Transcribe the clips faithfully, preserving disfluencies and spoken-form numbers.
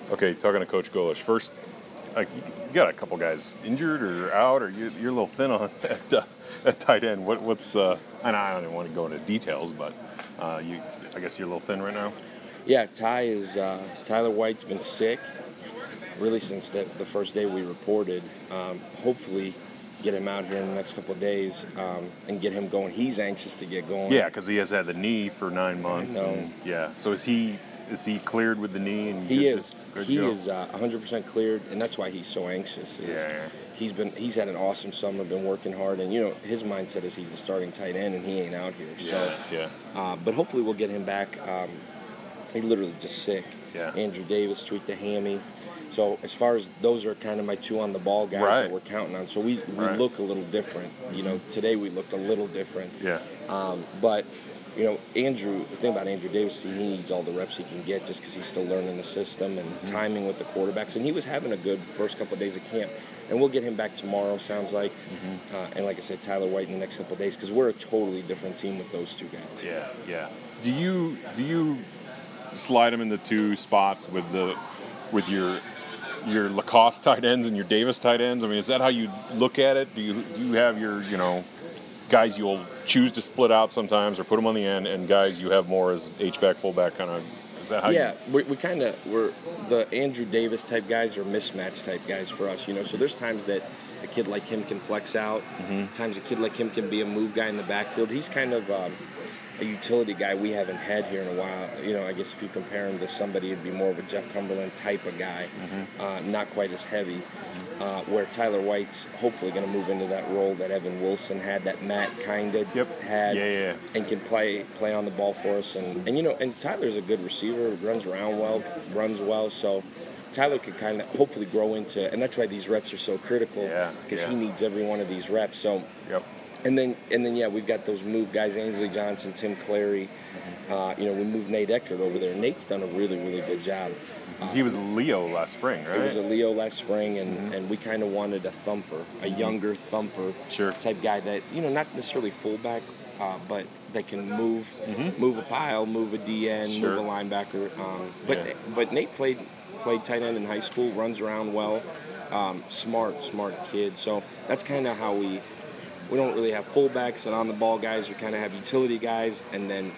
Okay, talking to Coach Golish. First, like you got a couple guys injured or out, or you, you're a little thin on at, uh, at tight end. What, what's uh, and I don't even want to go into details, but uh, you, I guess you're a little thin right now. Yeah, Ty is uh, Tyler White's been sick really since the, the first day we reported. Um, hopefully, get him out here in the next couple of days um, and get him going. He's anxious to get going. Yeah, because he has had the knee for nine months. I know. And, yeah. So is he is he cleared with the knee? And He good, is. good He go? is uh, one hundred percent cleared, and that's why he's so anxious. is Yeah, yeah. He's been he's had an awesome summer, been working hard, and you know his mindset is he's the starting tight end, and he ain't out here. So, Yeah. uh, but hopefully we'll get him back. Um, he literally just sick. Yeah. Andrew Davis tweaked a hammy. So as far as those are kind of my two on the ball guys Right. that we're counting on. So we, we Right. look a little different. You know, today we looked a little different. Yeah. Um, but, you know, Andrew, the thing about Andrew Davis, he needs all the reps he can get just because he's still learning the system and Mm-hmm. timing with the quarterbacks. And he was having a good first couple of days of camp. And we'll get him back tomorrow, sounds like. Mm-hmm. Uh, and like I said, Tyler White in the next couple of days because we're a totally different team with those two guys. Yeah. Yeah. Do you do you slide them into two spots with the with your your Lacoste tight ends and your Davis tight ends? I mean, is that how you look at it? Do you do you have your you know guys you'll choose to split out sometimes or put them on the end, and guys you have more as H-back, fullback kind of? Is that how Yeah, you? we, we kind of we're the Andrew Davis type guys are mismatch type guys for us, you know. So there's times that a kid like him can flex out. Mm-hmm. Times a kid like him can be a move guy in the backfield. He's kind of um, a utility guy we haven't had here in a while. You know, I guess if you compare him to somebody, it'd be more of a Jeff Cumberland type of guy, Mm-hmm. uh, not quite as heavy. Uh, where Tyler White's hopefully going to move into that role that Evan Wilson had, that Matt kind of Yep. had, Yeah, yeah. and can play play on the ball for us. And, and you know, and Tyler's a good receiver, runs around well, runs well. So Tyler could kind of hopefully grow into, and that's why these reps are so critical. Yeah, Because yeah. he needs every one of these reps. So. Yep. And then, and then, yeah, we've got those move guys: Ainsley Johnson, Tim Clary. Uh, you know, we moved Nate Eckert over there. Nate's done a really, really good job. Uh, He was a Leo last spring, right? He was a Leo last spring, and, and we kind of wanted a thumper, a younger thumper Sure. type guy that, you know, not necessarily fullback, uh, but that can move, Mhm. move a pile, move a D N, Sure. move a linebacker. Um, but Yeah. but Nate played played tight end in high school, runs around well, um, smart, smart kid. So that's kind of how we. We don't really have fullbacks and on the ball guys. We kind of have utility guys and then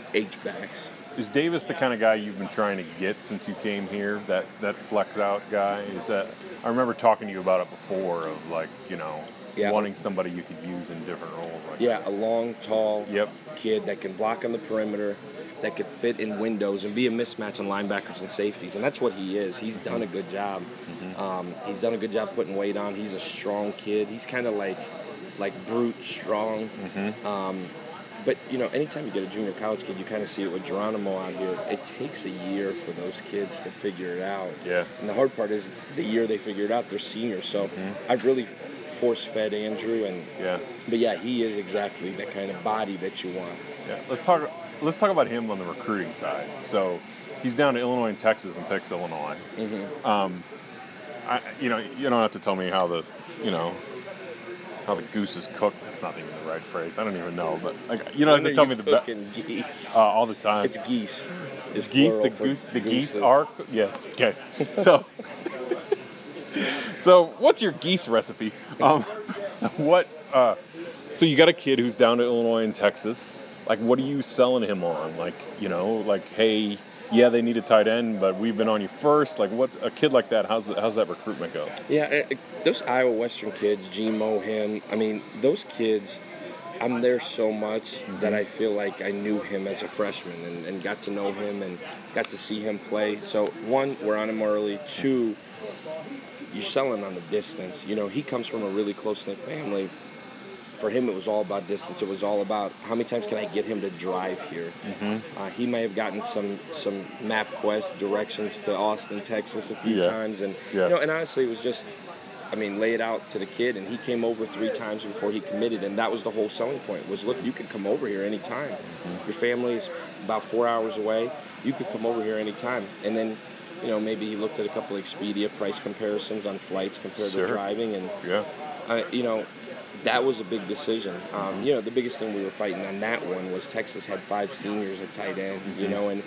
H backs. Is Davis the kind of guy you've been trying to get since you came here? That that flex out guy? Is that? I remember talking to you about it before, of like you know, Yeah. wanting somebody you could use in different roles. Like Yeah, a long, tall Yep. kid that can block on the perimeter, that could fit in windows and be a mismatch on linebackers and safeties, and that's what he is. He's done a good job. Mm-hmm. Um, he's done a good job putting weight on. He's a strong kid. He's kind of like, like brute strong. Mm-hmm. Um, but you know, anytime you get a junior college kid, you kind of see it with Geronimo out here. It takes a year for those kids to figure it out. Yeah. And the hard part is the year they figure it out, they're seniors. So Mm-hmm. I've really force-fed Andrew, and Yeah. but yeah, he is exactly that kind of body that you want. Yeah. Let's talk. Let's talk about him on the recruiting side. So he's down to Illinois and Texas and picks Illinois. Mm-hmm. Um, I, you know, you don't have to tell me how the, you know, how the goose is cooked. That's not even the right phrase. I don't even know, but like, you don't have to tell me the best. Cooking geese. Uh, all the time. It's geese. It's geese. The plural for goose. The geese gooses. are. Yes. Okay. So. So what's your geese recipe? Um, so what? Uh, so you got a kid who's down to Illinois and Texas. Like, what are you selling him on? Like, you know, like, hey, yeah, they need a tight end, but we've been on you first. Like, what a kid like that? How's the, how's that recruitment go? Yeah, uh, those Iowa Western kids, Gmo, him. I mean, those kids. I'm there so much Mm-hmm. that I feel like I knew him as a freshman and, and got to know him and got to see him play. So one, we're on him early. Two, you're selling on the distance. You know, he comes from a really close-knit family. For him, it was all about distance. It was all about how many times can I get him to drive here. Mm-hmm. Uh, he may have gotten some some MapQuest directions to Austin, Texas, a few Yeah. times, and Yeah. you know, and honestly, it was just, I mean, lay it out to the kid, and he came over three times before he committed, and that was the whole selling point. Was look, you could come over here anytime. Mm-hmm. Your family's about four hours away. You could come over here anytime, and then. You know, maybe he looked at a couple of Expedia price comparisons on flights compared Sure. to driving, and Yeah. uh, you know, that was a big decision. Um, you know, the biggest thing we were fighting on that one was Texas had five seniors at tight end, you know, and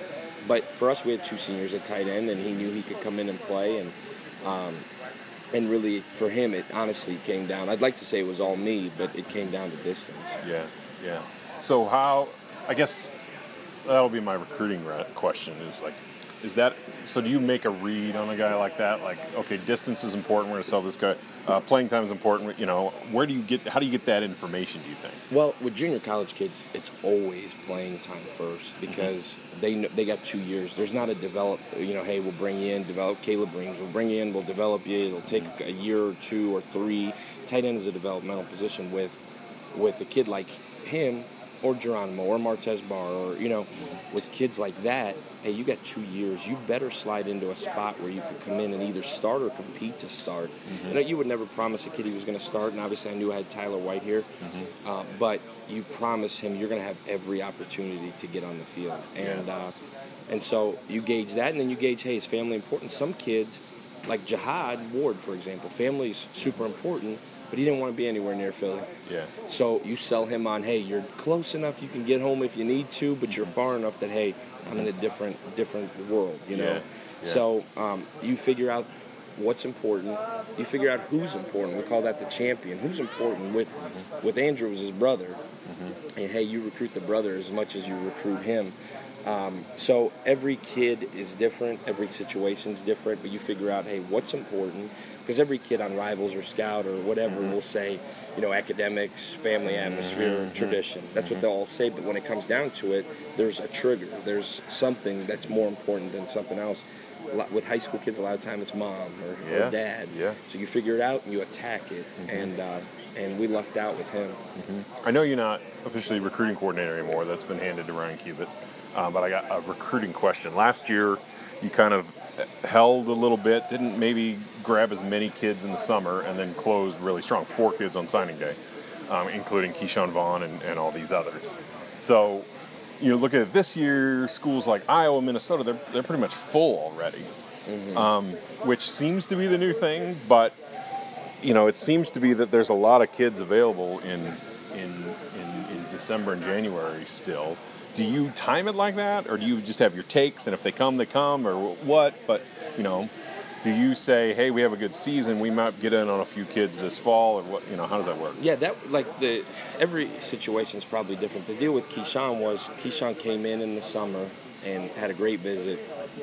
but for us, we had two seniors at tight end, and he knew he could come in and play, and um, and really for him, it honestly came down. I'd like to say it was all me, but it came down to distance. Yeah, yeah. So how? I guess that'll be my recruiting re- question. Is like, is that so? Do you make a read on a guy like that? Like, okay, distance is important. We're going to sell this guy. Uh, playing time is important. You know, where do you get? How do you get that information? Do you think? Well, with junior college kids, it's always playing time first because mm-hmm. they know, they got two years. There's not a develop. You know, hey, we'll bring you in, develop Caleb Reams. We'll bring you in, we'll develop you. It'll take mm-hmm. a year or two or three. Tight end is a developmental position with with a kid like him or Geronimo or Martez Barr or you know, mm-hmm. with kids like that. Hey, you got two years. You better slide into a spot where you could come in and either start or compete to start. Mm-hmm. You know, you would never promise a kid he was going to start, and obviously I knew I had Tyler White here, mm-hmm. uh, but you promise him you're going to have every opportunity to get on the field. And yeah. uh, and so you gauge that, and then you gauge, hey, is family important? Some kids, like Jihad Ward, for example, family's super important, but he didn't want to be anywhere near Philly. Yeah. So you sell him on, hey, you're close enough you can get home if you need to, but you're far enough that, hey, I'm in a different different world, you know. Yeah. Yeah. So um, you figure out what's important. You figure out who's important. We call that the champion. Who's important? With mm-hmm. with Andrew was his brother, mm-hmm. and hey, you recruit the brother as much as you recruit him. Um, so every kid is different. Every situation's different. But you figure out, hey, what's important? Because every kid on Rivals or Scout or whatever mm-hmm. will say, you know, academics, family atmosphere, mm-hmm. tradition. That's mm-hmm. what they'll all say. But when it comes down to it, there's a trigger. There's something that's more important than something else. With high school kids, a lot of time it's mom or, yeah. or dad. Yeah. So you figure it out and you attack it. Mm-hmm. And uh, and we lucked out with him. Mm-hmm. I know you're not officially recruiting coordinator anymore. That's been handed to Ryan Cubitt. Uh, but I got a recruiting question. Last year, you kind of held a little bit, didn't maybe grab as many kids in the summer, and then closed really strong. Four kids on signing day, um, including Keyshawn Vaughn and, and all these others. So, you know, look at this year, schools like Iowa, Minnesota, they're, they're pretty much full already, mm-hmm. um, which seems to be the new thing. But, you know, it seems to be that there's a lot of kids available in in, in, in December and January still. Do you time it like that, or do you just have your takes, and if they come, they come, or what? But, you know, do you say, hey, we have a good season, we might get in on a few kids this fall, or what? You know, how does that work? Yeah, that like the every situation is probably different. The deal with Keyshawn was Keyshawn came in in the summer and had a great visit,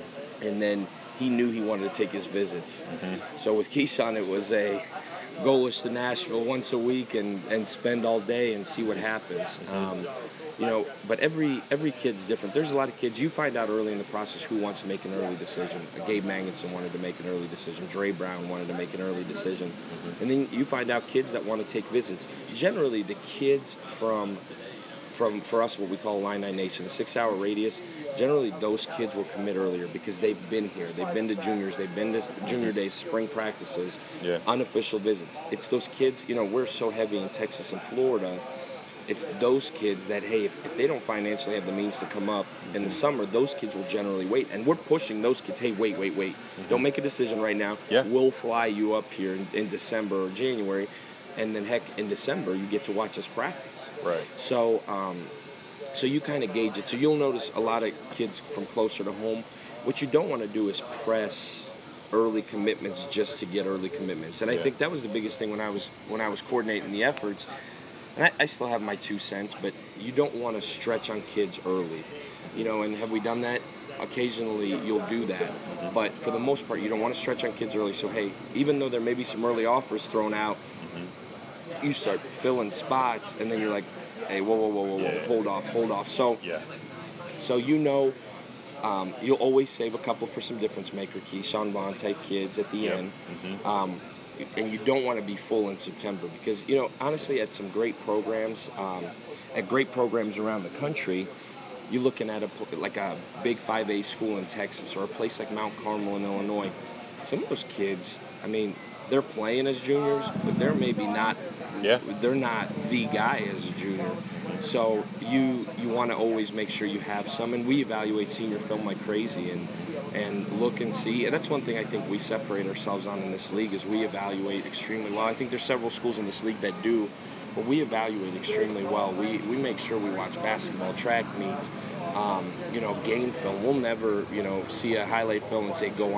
and then he knew he wanted to take his visits. Mm-hmm. So with Keyshawn, it was a go us to Nashville once a week and, and spend all day and see what happens. Mm-hmm. Um, You know, but every every kid's different. There's a lot of kids, you find out early in the process who wants to make an early decision. Gabe Manginson wanted to make an early decision. Dre Brown wanted to make an early decision. Mm-hmm. And then you find out kids that want to take visits. Generally, the kids from, from for us, what we call Illini Nation, the six-hour radius, generally those kids will commit earlier because they've been here. They've been to juniors. They've been to junior days, spring practices, yeah. unofficial visits. It's those kids, you know, we're so heavy in Texas and Florida. It's those kids that, hey, if, if they don't financially have the means to come up in the summer, those kids will generally wait. And we're pushing those kids, hey, wait, wait, wait. Mm-hmm. Don't make a decision right now. Yeah. We'll fly you up here in, in December or January. And then, heck, in December, you get to watch us practice. Right. So, um, so you kind of gauge it. So you'll notice a lot of kids from closer to home. What you don't want to do is press early commitments just to get early commitments. And yeah. I think that was the biggest thing when I was when I was coordinating the efforts. And I, I still have my two cents, but you don't want to stretch on kids early. You know, and have we done that? Occasionally you'll do that. Mm-hmm. But for the most part, you don't want to stretch on kids early. So, hey, even though there may be some early offers thrown out, mm-hmm. you start filling spots, and then you're like, hey, whoa, whoa, whoa, whoa, yeah. whoa, hold off, hold off. So, yeah. so you know, um, you'll always save a couple for some difference maker, Keyshawn Vaughn type kids at the yep. end. Mm-hmm. Um, and you don't want to be full in September because, you know, honestly, at some great programs, um, at great programs around the country, you're looking at a like a big five A school in Texas or a place like Mount Carmel in Illinois. Some of those kids, I mean, they're playing as juniors, but they're maybe not. Yeah. They're not the guy as a junior. So you you want to always make sure you have some, and we evaluate senior film like crazy and and look and see. And that's one thing I think we separate ourselves on in this league is we evaluate extremely well. I think there's several schools in this league that do, but we evaluate extremely well. We we make sure we watch basketball, track meets, um, you know, game film. We'll never, you know, see a highlight film and say go